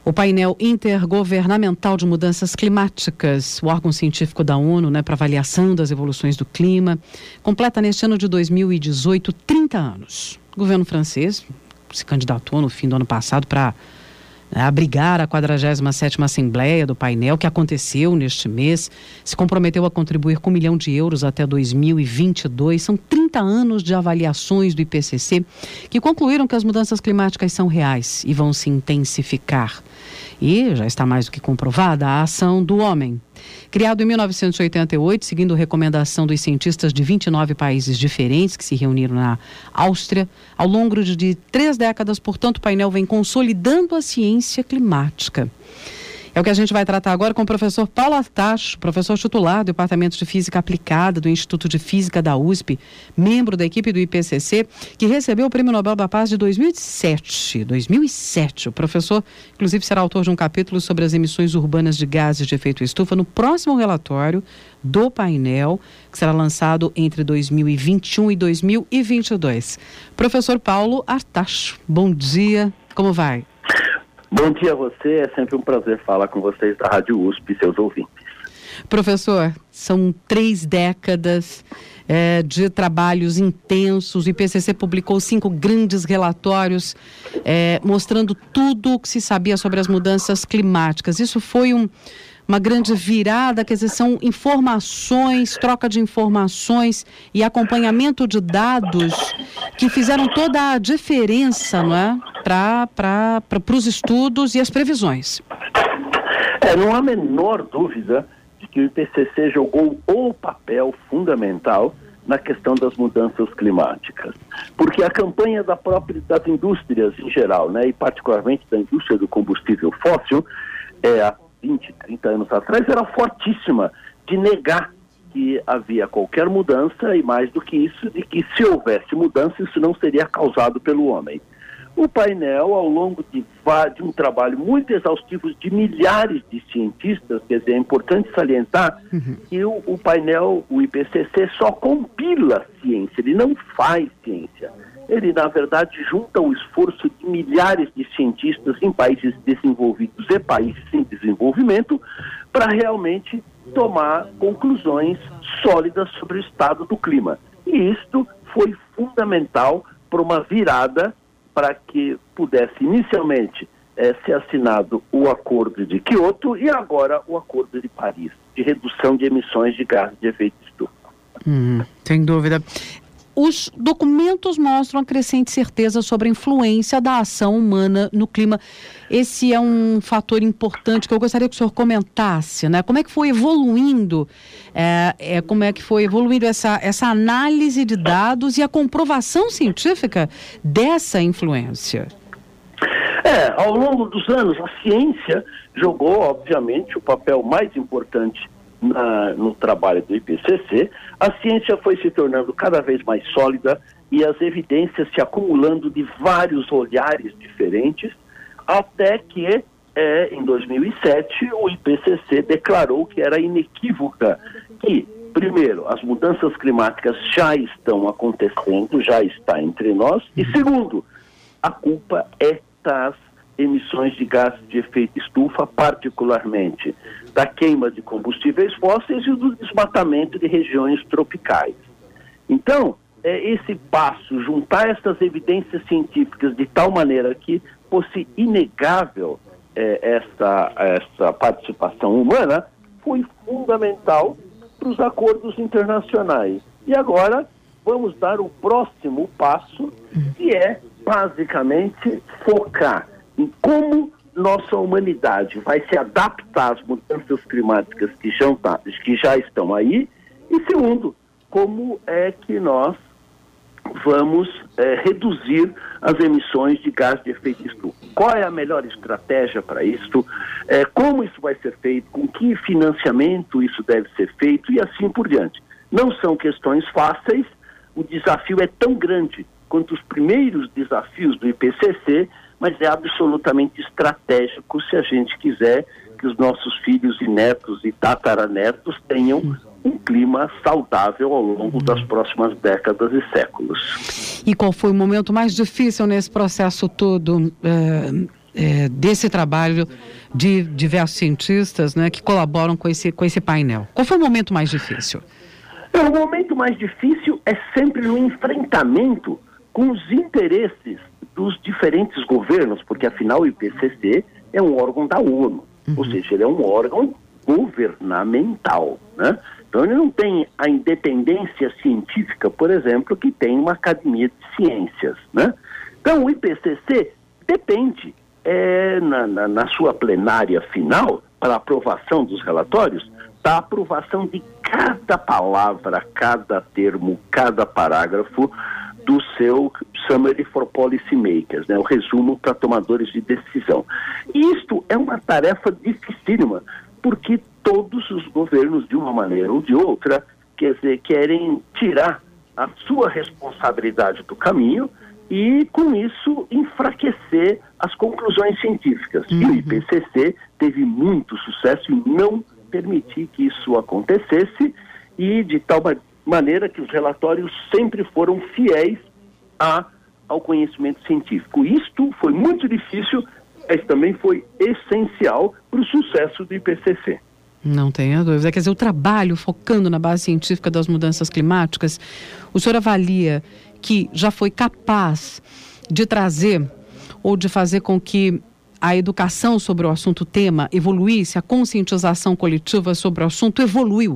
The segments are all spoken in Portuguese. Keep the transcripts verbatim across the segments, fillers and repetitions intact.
O painel intergovernamental de mudanças climáticas, o órgão científico da ONU, né, para avaliação das evoluções do clima, completa neste ano de dois mil e dezoito trinta anos. O governo francês se candidatou no fim do ano passado para né, abrigar a quadragésima sétima Assembleia do painel, que aconteceu neste mês, se comprometeu a contribuir com um milhão de euros até dois mil e vinte e dois. São trinta anos de avaliações do I P C C que concluíram que as mudanças climáticas são reais e vão se intensificar. E já está mais do que comprovada a ação do homem. Criado em mil novecentos e oitenta e oito, seguindo recomendação dos cientistas de vinte e nove países diferentes que se reuniram na Áustria, ao longo de três décadas, portanto, o painel vem consolidando a ciência climática. É o que a gente vai tratar agora com o professor Paulo Artacho, professor titular do Departamento de Física Aplicada do Instituto de Física da U S P, membro da equipe do I P C C, que recebeu o Prêmio Nobel da Paz de dois mil e sete. dois mil e sete. O professor, inclusive, será autor de um capítulo sobre as emissões urbanas de gases de efeito estufa no próximo relatório do painel, que será lançado entre dois mil e vinte e um e dois mil e vinte e dois. Professor Paulo Artacho, bom dia, como vai? Bom dia a você, é sempre um prazer falar com vocês da Rádio U S P e seus ouvintes. Professor, são três décadas é, de trabalhos intensos. O I P C C publicou cinco grandes relatórios é, mostrando tudo o que se sabia sobre as mudanças climáticas. Isso foi um, uma grande virada, quer dizer, são informações, troca de informações e acompanhamento de dados que fizeram toda a diferença, não é? Para os estudos e as previsões. É, não há a menor dúvida de que o I P C C jogou o papel fundamental na questão das mudanças climáticas. Porque a campanha da própria, das indústrias em geral, né, e particularmente da indústria do combustível fóssil, é, há vinte, trinta anos atrás, era fortíssima de negar que havia qualquer mudança e, mais do que isso, de que se houvesse mudança, isso não seria causado pelo homem. O painel, ao longo de, de um trabalho muito exaustivo de milhares de cientistas, quer dizer, é importante salientar uhum. que o, o painel, o I P C C, só compila ciência, ele não faz ciência. Ele, na verdade, junta o esforço de milhares de cientistas em países desenvolvidos e países em desenvolvimento para realmente tomar conclusões sólidas sobre o estado do clima. E isto foi fundamental para uma virada para que pudesse inicialmente eh, ser assinado o Acordo de Quioto e agora o Acordo de Paris, de redução de emissões de gases de efeito estufa. Hum, sem dúvida. Os documentos mostram a crescente certeza sobre a influência da ação humana no clima. Esse é um fator importante que eu gostaria que o senhor comentasse, né? Como é que foi evoluindo, é, é, como é que foi evoluindo essa, essa análise de dados e a comprovação científica dessa influência? É, ao longo dos anos, a ciência jogou, obviamente, o papel mais importante Na, no trabalho do I P C C. A ciência foi se tornando cada vez mais sólida e as evidências se acumulando de vários olhares diferentes, até que, é, em dois mil e sete, o I P C C declarou que era inequívoca que, primeiro, as mudanças climáticas já estão acontecendo, já está entre nós, e segundo, a culpa é das emissões de gases de efeito estufa, particularmente da queima de combustíveis fósseis e do desmatamento de regiões tropicais. Então, é, esse passo, juntar essas evidências científicas de tal maneira que fosse inegável é, essa, essa participação humana, foi fundamental para os acordos internacionais. E agora vamos dar o próximo passo, que é basicamente focar em como nossa humanidade vai se adaptar às mudanças climáticas que já, que já estão aí, e segundo, como é que nós vamos é, reduzir as emissões de gás de efeito estufa. Qual é a melhor estratégia para isso? É, como isso vai ser feito? Com que financiamento isso deve ser feito? E assim por diante. Não são questões fáceis, o desafio é tão grande quanto os primeiros desafios do I P C C, mas é absolutamente estratégico se a gente quiser que os nossos filhos e netos e tataranetos tenham um clima saudável ao longo das próximas décadas e séculos. E qual foi o momento mais difícil nesse processo todo, uh, é, desse trabalho de diversos cientistas, né, que colaboram com esse, com esse painel. Qual foi o momento mais difícil? É, o momento mais difícil é sempre no enfrentamento com os interesses dos diferentes governos, porque afinal o I P C C é um órgão da ONU, uhum. ou seja, ele é um órgão governamental, né? Então ele não tem a independência científica, por exemplo, que tem uma academia de ciências, né? Então o I P C C depende, é, na, na, na sua plenária final, para aprovação dos relatórios, da aprovação de cada palavra, cada termo, cada parágrafo do seu Summary for Policy Makers, né, o resumo para tomadores de decisão. E isto é uma tarefa dificílima, porque todos os governos, de uma maneira ou de outra, quer dizer, querem tirar a sua responsabilidade do caminho e, com isso, enfraquecer as conclusões científicas. Uhum. E o I P C C teve muito sucesso em não permitir que isso acontecesse e de tal maneira que os relatórios sempre foram fiéis a, ao conhecimento científico. Isto foi muito difícil, mas também foi essencial para o sucesso do I P C C. Não tenha dúvida. Quer dizer, o trabalho focando na base científica das mudanças climáticas, o senhor avalia que já foi capaz de trazer ou de fazer com que a educação sobre o assunto tema evoluísse, a conscientização coletiva sobre o assunto evoluiu?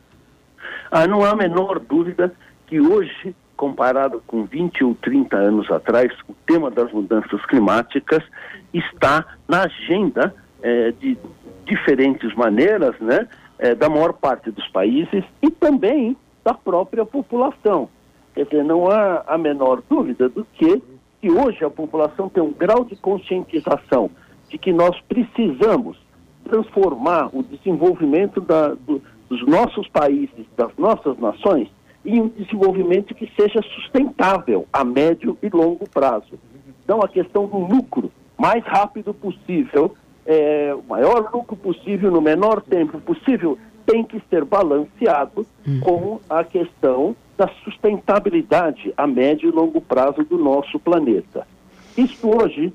Ah, não há a menor dúvida que hoje, comparado com vinte ou trinta anos atrás, o tema das mudanças climáticas está na agenda eh, de diferentes maneiras, né, eh, da maior parte dos países e também da própria população. Quer dizer, não há a menor dúvida do que, que hoje a população tem um grau de conscientização de que nós precisamos transformar o desenvolvimento da, do, dos nossos países, das nossas nações, em um desenvolvimento que seja sustentável a médio e longo prazo. Então, a questão do lucro mais rápido possível, é, o maior lucro possível, no menor tempo possível, tem que ser balanceado hum. com a questão da sustentabilidade a médio e longo prazo do nosso planeta. Isso hoje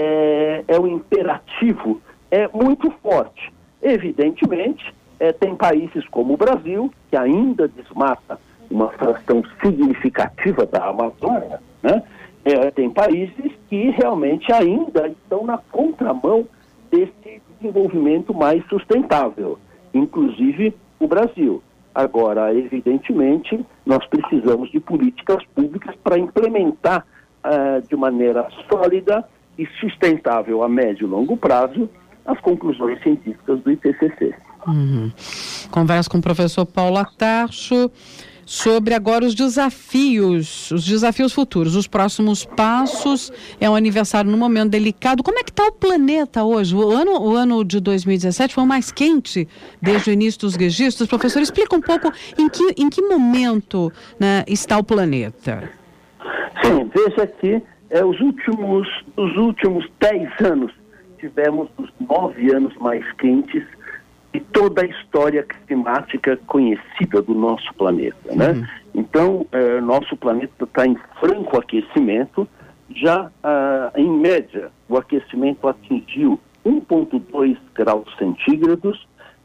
é, é um imperativo é muito forte. Evidentemente, é, tem países como o Brasil, que ainda desmata uma fração significativa da Amazônia, né? É, tem países que realmente ainda estão na contramão desse desenvolvimento mais sustentável, inclusive o Brasil. Agora, evidentemente, nós precisamos de políticas públicas para implementar uh, de maneira sólida e sustentável a médio e longo prazo as conclusões científicas do I P C C. Uhum. Converso com o professor Paulo Atarcho sobre agora os desafios, os desafios futuros, os próximos passos. É um aniversário num momento delicado. Como é que está o planeta hoje? O ano, o ano de dois mil e dezessete foi o mais quente desde o início dos registros. Professor, explica um pouco em que, em que momento, né, está o planeta. Sim, veja que é, os últimos, os últimos dez anos tivemos os nove anos mais quentes de toda a história climática conhecida do nosso planeta, né? Uhum. Então, eh, nosso planeta está em franco aquecimento. Já, ah, em média, o aquecimento atingiu um vírgula dois graus centígrados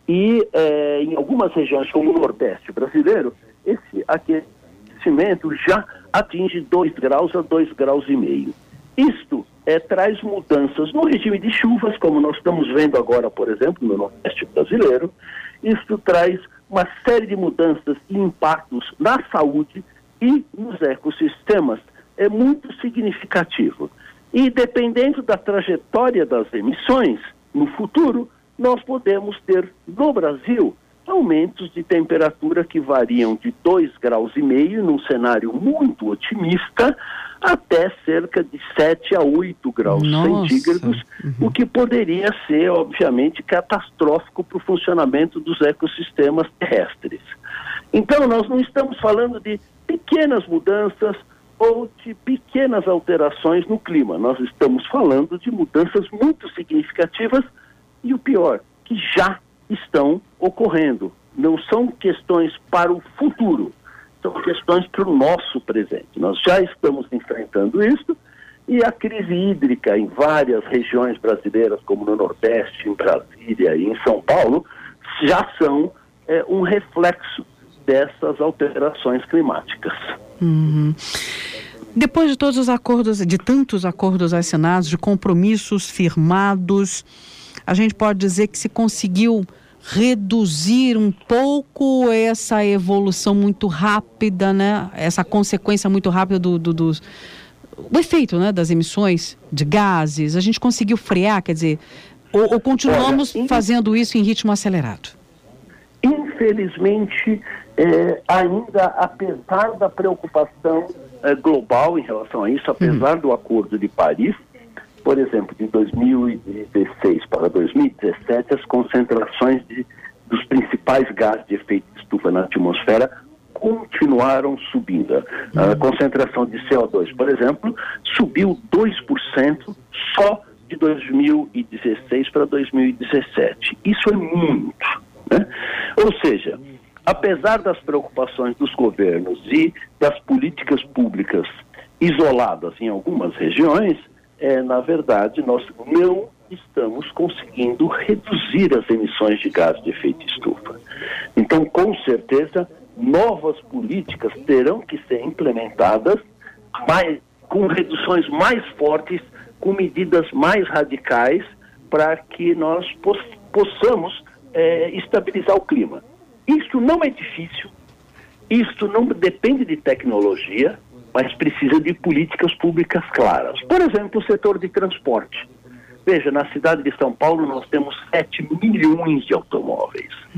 e eh, em algumas regiões, como o Nordeste brasileiro, esse aquecimento já atinge dois graus a dois graus e meio. Isto é, traz mudanças no regime de chuvas, como nós estamos vendo agora, por exemplo, no Nordeste brasileiro. Isto traz uma série de mudanças e impactos na saúde e nos ecossistemas. É muito significativo. E dependendo da trajetória das emissões, no futuro, nós podemos ter, no Brasil, aumentos de temperatura que variam de dois graus e meio, num cenário muito otimista, até cerca de sete a oito graus Nossa. centígrados, uhum. o que poderia ser, obviamente, catastrófico para o funcionamento dos ecossistemas terrestres. Então, nós não estamos falando de pequenas mudanças ou de pequenas alterações no clima. Nós estamos falando de mudanças muito significativas e, o pior, que já estão ocorrendo. Não são questões para o futuro, são questões para o nosso presente. Nós já estamos enfrentando isso E a crise hídrica em várias regiões brasileiras, como no Nordeste, em Brasília e em São Paulo, já são é, um reflexo dessas alterações climáticas. Uhum. Depois de todos os acordos, de tantos acordos assinados, de compromissos firmados, a gente pode dizer que se conseguiu reduzir um pouco essa evolução muito rápida, né? Essa consequência muito rápida do, do, do o efeito, né, das emissões de gases. A gente conseguiu frear, quer dizer, ou, ou continuamos Olha, in... fazendo isso em ritmo acelerado? Infelizmente, é, ainda apesar da preocupação é, global em relação a isso, apesar uhum. do Acordo de Paris, por exemplo, de dois mil e dezesseis para dois mil e dezessete, as concentrações de, dos principais gases de efeito de estufa na atmosfera continuaram subindo. Uhum. A concentração de C O dois, por exemplo, subiu dois por cento só de dois mil e dezesseis para dois mil e dezessete. Isso é muito, né? Ou seja, apesar das preocupações dos governos e das políticas públicas isoladas em algumas regiões, é, na verdade, nós não estamos conseguindo reduzir as emissões de gases de efeito estufa. Então, com certeza, novas políticas terão que ser implementadas mais, com reduções mais fortes, com medidas mais radicais, para que nós possamos é, estabilizar o clima. Isso não é difícil, isso não depende de tecnologia, mas precisa de políticas públicas claras. Por exemplo, o setor de transporte. Veja, na cidade de São Paulo nós temos sete milhões de automóveis. Uhum.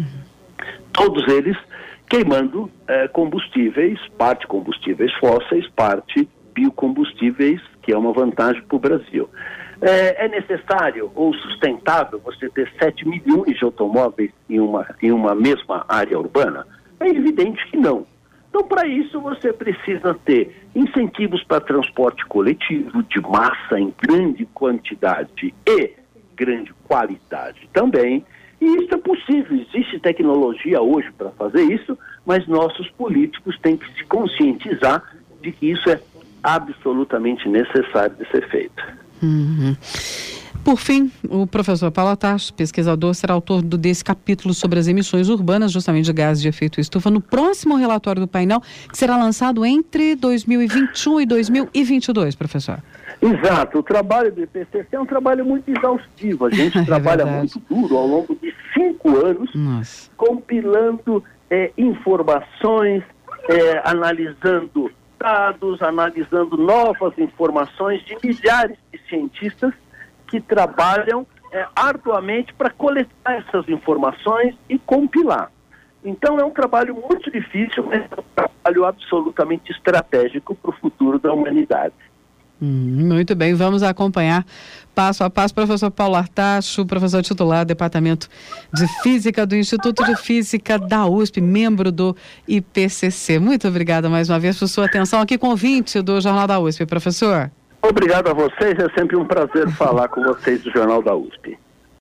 Todos eles queimando eh, combustíveis, parte combustíveis fósseis, parte biocombustíveis, que é uma vantagem para o Brasil. É, é necessário ou sustentável você ter sete milhões de automóveis em uma, em uma mesma área urbana? É evidente que não. Então, para isso, você precisa ter incentivos para transporte coletivo, de massa em grande quantidade e grande qualidade também. E isso é possível, existe tecnologia hoje para fazer isso, mas nossos políticos têm que se conscientizar de que isso é absolutamente necessário de ser feito. Uhum. Por fim, o professor Paulo Artacho, pesquisador, será autor do, desse capítulo sobre as emissões urbanas, justamente de gases de efeito estufa, no próximo relatório do painel, que será lançado entre dois mil e vinte e um e dois mil e vinte e dois, professor. Exato, o trabalho do I P C C é um trabalho muito exaustivo, a gente é trabalha verdade. muito duro ao longo de cinco anos, Nossa. compilando é, informações, é, analisando dados, analisando novas informações de milhares de cientistas que trabalham é, arduamente para coletar essas informações e compilar. Então é um trabalho muito difícil, mas é um trabalho absolutamente estratégico para o futuro da humanidade. Hum, muito bem, vamos acompanhar passo a passo. Professor Paulo Artacho, professor titular do Departamento de Física do Instituto de Física da U S P, membro do I P C C. Muito obrigada mais uma vez por sua atenção aqui com o ouvinte do Jornal da U S P, professor. Obrigado a vocês, é sempre um prazer falar com vocês do Jornal da U S P.